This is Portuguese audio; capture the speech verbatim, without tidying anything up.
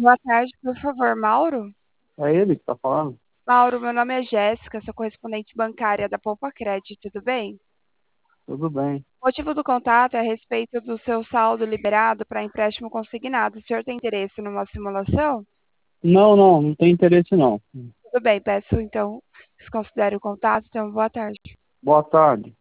Boa tarde, por favor, Mauro? É ele que tá falando? Mauro, meu nome é Jéssica, sou correspondente bancária da Poupa Crédito, tudo bem? Tudo bem. O motivo do contato é a respeito do seu saldo liberado para empréstimo consignado. O senhor tem interesse numa simulação? Não, não, não tem interesse não. Tudo bem, peço então que considere o contato. Então, boa tarde. Boa tarde.